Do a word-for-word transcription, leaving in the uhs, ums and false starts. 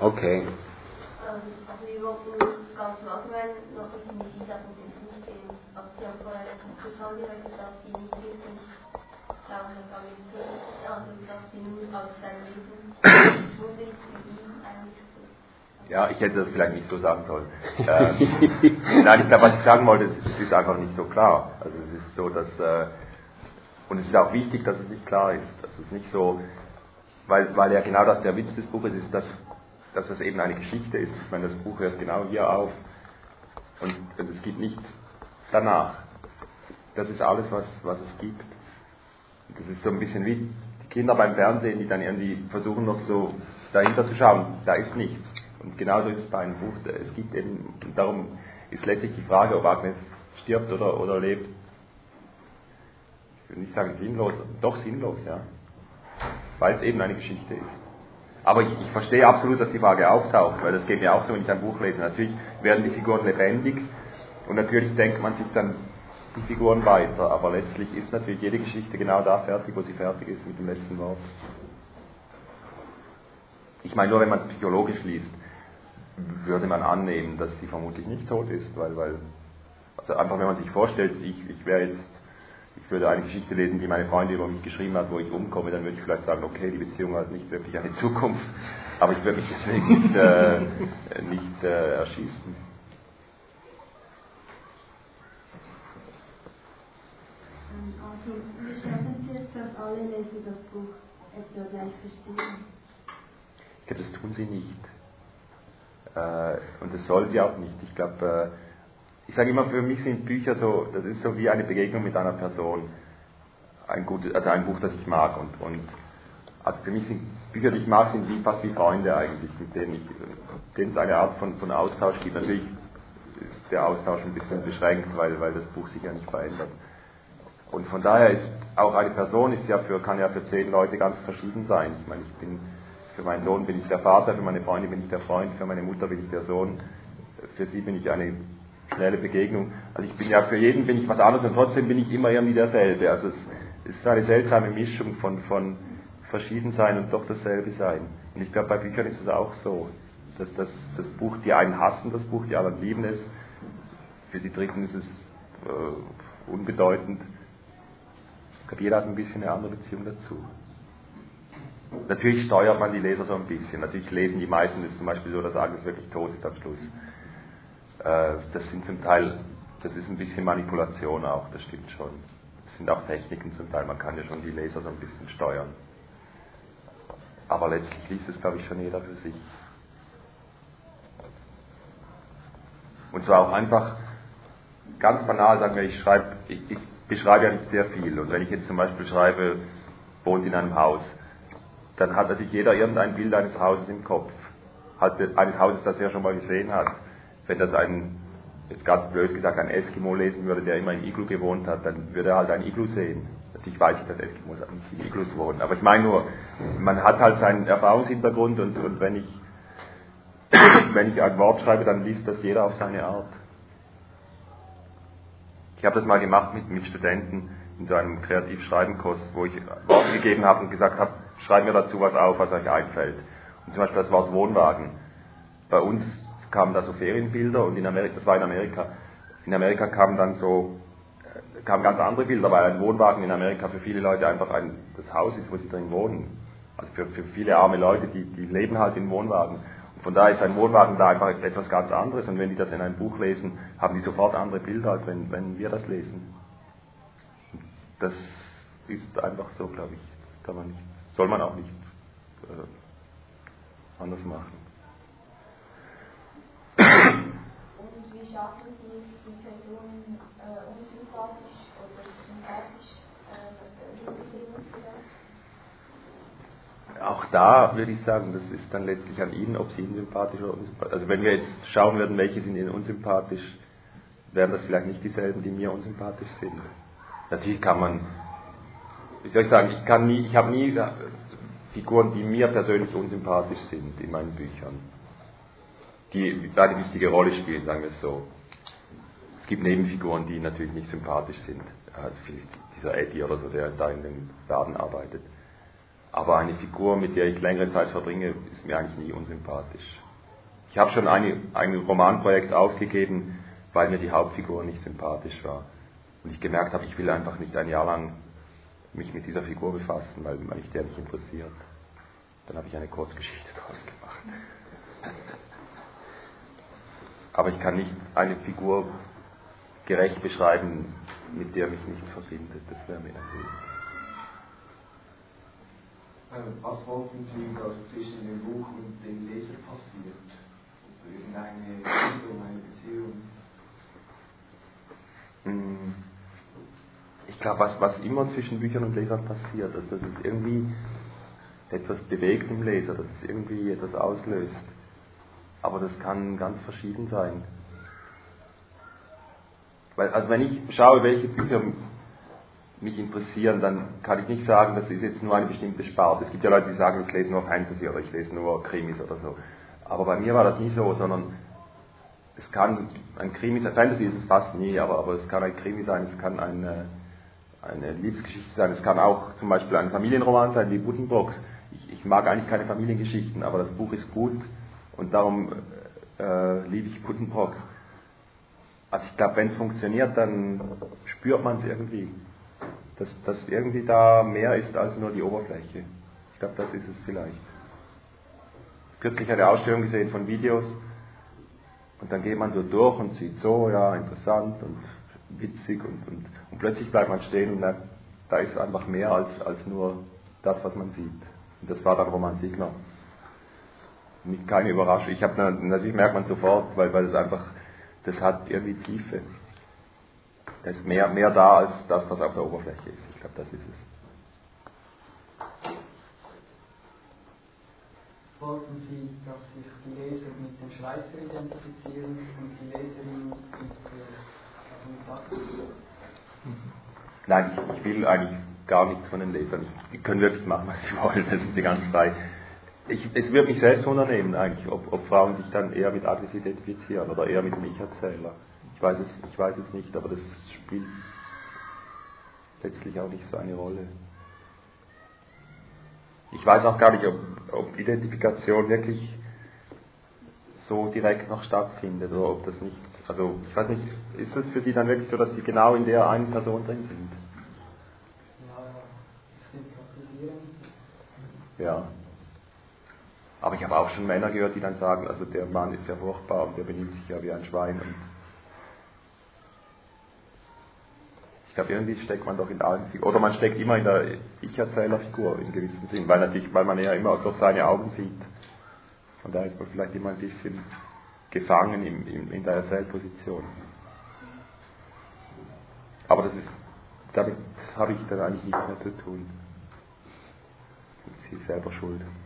Okay. Ähm, also wir wollten ganz im Allgemeinen noch ein bisschen mit Ihnen auf den Punkt gehen. Also Sie haben vorher kurz angedeutet, dass Sie nicht wirklich auch eine Familie, also dass Sie nur aus seinem Leben nur nicht für ihn eigentlich so. Ja, ich hätte das vielleicht nicht so sagen sollen. ähm, nein, ich glaube, was ich sagen wollte, es ist einfach nicht so klar. Also es ist so, dass, äh, und es ist auch wichtig, dass es nicht klar ist. Das ist nicht so, weil, weil ja genau das der Witz des Buches ist, dass, dass es eben eine Geschichte ist. Ich meine, das Buch hört genau hier auf und, und es gibt nichts danach. Das ist alles, was, was es gibt. Und das ist so ein bisschen wie die Kinder beim Fernsehen, die dann irgendwie versuchen noch so dahinter zu schauen. Da ist nichts. Und genauso ist es bei einem Buch. Es gibt eben, und darum ist letztlich die Frage, ob Agnes stirbt oder, oder lebt. Ich will nicht sagen sinnlos, doch sinnlos, ja. Weil es eben eine Geschichte ist. Aber ich, ich verstehe absolut, dass die Frage auftaucht, weil das geht mir auch so, wenn ich ein Buch lese. Natürlich werden die Figuren lebendig und natürlich denkt man sich dann die Figuren weiter, aber letztlich ist natürlich jede Geschichte genau da fertig, wo sie fertig ist mit dem letzten Wort. Ich meine, nur wenn man es psychologisch liest, würde man annehmen, dass sie vermutlich nicht tot ist, weil, weil also einfach wenn man sich vorstellt, ich, ich wäre jetzt, ich würde eine Geschichte lesen, die meine Freundin über mich geschrieben hat, wo ich umkomme, dann würde ich vielleicht sagen, okay, die Beziehung hat nicht wirklich eine Zukunft, aber ich würde mich deswegen nicht, äh, nicht äh, erschießen. Also, wie schaffen Sie es, dass alle Leser das Buch etwa gleich verstehen? Ich glaube, das tun sie nicht. Äh, und das sollen sie auch nicht. Ich glaube, äh, ich sage immer, für mich sind Bücher so, das ist so wie eine Begegnung mit einer Person. Ein gutes, also ein Buch, das ich mag. Und, und also für mich sind Bücher, die ich mag, sind wie, fast wie Freunde eigentlich, mit denen ich, denen es eine Art von, von Austausch gibt. Natürlich ist der Austausch ein bisschen beschränkt, weil, weil das Buch sich ja nicht verändert. Und von daher ist auch eine Person ist ja für, kann ja für zehn Leute ganz verschieden sein. Ich meine, ich bin, für meinen Sohn bin ich der Vater, für meine Freundin bin ich der Freund, für meine Mutter bin ich der Sohn, für sie bin ich eine schnelle Begegnung. Also ich bin ja, für jeden bin ich was anderes und trotzdem bin ich immer irgendwie derselbe. Also es, es ist eine seltsame Mischung von, von Verschiedensein und doch dasselbe sein. Und ich glaube, bei Büchern ist es auch so, dass das, das Buch, die einen hassen das Buch, die anderen lieben es. Für die Dritten ist es äh, unbedeutend. Ich glaube, jeder hat ein bisschen eine andere Beziehung dazu. Natürlich steuert man die Leser so ein bisschen. Natürlich lesen die meisten es zum Beispiel so, dass Agnes wirklich tot ist am Schluss. Äh, das sind zum Teil, das ist ein bisschen Manipulation auch, das stimmt schon. Das sind auch Techniken zum Teil, man kann ja schon die Leser so ein bisschen steuern. Aber letztlich liest es, glaube ich, schon jeder für sich. Und zwar auch einfach, ganz banal, sagen wir, ich schreibe, ich, ich beschreibe ja nicht sehr viel. Und wenn ich jetzt zum Beispiel schreibe, wohnt in einem Haus, dann hat natürlich jeder irgendein Bild eines Hauses im Kopf. Halt eines Hauses, das er schon mal gesehen hat. Wenn das ein, jetzt ganz blöd gesagt, ein Eskimo lesen würde, der immer im Iglu gewohnt hat, dann würde er halt ein Iglu sehen. Natürlich weiß ich, dass Eskimos nicht in Iglus wohnen. Aber ich meine nur, man hat halt seinen Erfahrungshintergrund und, und wenn ich wenn ich ein Wort schreibe, dann liest das jeder auf seine Art. Ich habe das mal gemacht mit, mit Studenten in so einem Kreativschreibenkurs, wo ich Worte gegeben habe und gesagt habe, schreibt mir dazu was auf, was euch einfällt. Und zum Beispiel das Wort Wohnwagen. Bei uns kamen da so Ferienbilder und in Amerika, das war in Amerika, in Amerika kamen dann so, kamen ganz andere Bilder, weil ein Wohnwagen in Amerika für viele Leute einfach ein, das Haus ist, wo sie drin wohnen. Also für, für viele arme Leute, die, die leben halt in Wohnwagen. Und von daher ist ein Wohnwagen da einfach etwas ganz anderes und wenn die das in einem Buch lesen, haben die sofort andere Bilder, als wenn, wenn wir das lesen. Das ist einfach so, glaube ich. Kann man nicht, soll man auch nicht äh, anders machen. Und wie schaffen Sie es, die Person äh, unsympathisch oder sympathisch äh, rüberbringen zu lassen? Auch da würde ich sagen, das ist dann letztlich an Ihnen, ob Sie ihn sympathisch oder unsympathisch. Also wenn wir jetzt schauen würden, welche sind Ihnen unsympathisch, wären das vielleicht nicht dieselben, die mir unsympathisch sind. Natürlich kann man, wie soll ich sagen, ich kann nie, ich habe nie Figuren, die mir persönlich unsympathisch sind in meinen Büchern, die eine wichtige Rolle spielen, sagen wir es so. Es gibt Nebenfiguren, die natürlich nicht sympathisch sind. Also vielleicht dieser Eddie oder so, der da in dem Laden arbeitet. Aber eine Figur, mit der ich längere Zeit verbringe, ist mir eigentlich nie unsympathisch. Ich habe schon eine, ein Romanprojekt aufgegeben, weil mir die Hauptfigur nicht sympathisch war. Und ich gemerkt habe, ich will einfach nicht ein Jahr lang mich mit dieser Figur befassen, weil mich der nicht interessiert. Dann habe ich eine Kurzgeschichte draus gemacht. Aber ich kann nicht eine Figur gerecht beschreiben, mit der mich nicht verbindet. Das wäre mir ein Weg. Was wollten Sie, dass zwischen dem Buch und dem Leser passiert? Also irgendeine Bindung, eine Beziehung? Ich glaube, was, was immer zwischen Büchern und Lesern passiert, dass das ist irgendwie etwas bewegt im Leser, dass es irgendwie etwas auslöst. Aber das kann ganz verschieden sein. Weil, also wenn ich schaue, welche Bücher mich interessieren, dann kann ich nicht sagen, das ist jetzt nur eine bestimmte Sparte. Es gibt ja Leute, die sagen, ich lese nur Fantasy oder ich lese nur Krimis oder so. Aber bei mir war das nie so, sondern es kann ein Krimi sein, Fantasy ist es fast nie, aber, aber es kann ein Krimi sein, es kann eine, eine Liebesgeschichte sein, es kann auch zum Beispiel ein Familienroman sein, wie Buddenbrooks. Ich, ich mag eigentlich keine Familiengeschichten, aber das Buch ist gut und darum äh, liebe ich Buddenbrooks. Also ich glaube, wenn es funktioniert, dann spürt man es irgendwie. Dass, dass irgendwie da mehr ist als nur die Oberfläche. Ich glaube, das ist es vielleicht. Kürzlich eine Ausstellung gesehen von Videos und dann geht man so durch und sieht so, ja, interessant und witzig und, und, und plötzlich bleibt man stehen und merkt, da ist einfach mehr als, als nur das, was man sieht. Und das war dann Roman Signer. Keine Überraschung. Ich habe natürlich merkt man sofort, weil, weil es einfach, das hat irgendwie Tiefe. Da ist mehr, mehr da als das, was auf der Oberfläche ist. Ich glaube, das ist es. Wollten Sie, dass sich die Leser mit dem Schweizer identifizieren und die Leserin mit der Atlantik? Nein, ich, ich will eigentlich gar nichts von den Lesern. Die können wirklich machen, was sie wollen. Das ist die ganz frei. Ich, es würde mich selbst wundernehmen, eigentlich, ob, ob Frauen sich dann eher mit Agnes identifizieren oder eher mit dem Ich-Erzähler. Ich weiß es, ich weiß es nicht, aber das spielt letztlich auch nicht so eine Rolle. Ich weiß auch gar nicht, ob, ob Identifikation wirklich so direkt noch stattfindet oder ob das nicht, also ich weiß nicht, ist es für die dann wirklich so, dass sie genau in der einen Person drin sind? Ja, sympathisieren. Ja. Aber ich habe auch schon Männer gehört, die dann sagen, also der Mann ist ja furchtbar und der benimmt sich ja wie ein Schwein. Und ich glaube, irgendwie steckt man doch in allen Figuren, oder man steckt immer in der Ich-Erzählerfigur in gewissem Sinn, weil natürlich, weil man ja immer durch seine Augen sieht. Von daher ist man vielleicht immer ein bisschen gefangen in, in, in der Erzählposition. Aber das ist, damit habe ich dann eigentlich nichts mehr zu tun. Sie selber schuld.